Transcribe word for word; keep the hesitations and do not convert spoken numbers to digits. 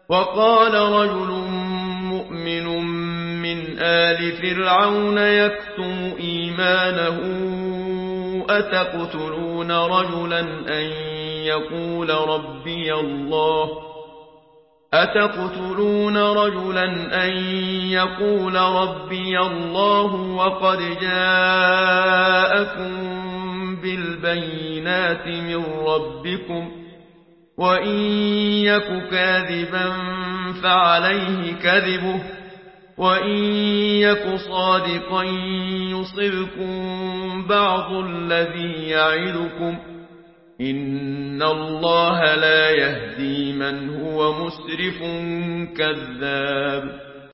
وقال رجل مؤمن من آل فرعون يكتم إيمانه أتقتلون رجلا أن يقول ربي الله أتقتلون رجلا أن يقول ربي الله وقد جاءكم بالبينات من ربكم وإن يك كاذبا فعليه كذبه وإن يك صادقا يصبكم بعض الذي يعدكم إن الله لا يهدي من هو مسرف كذاب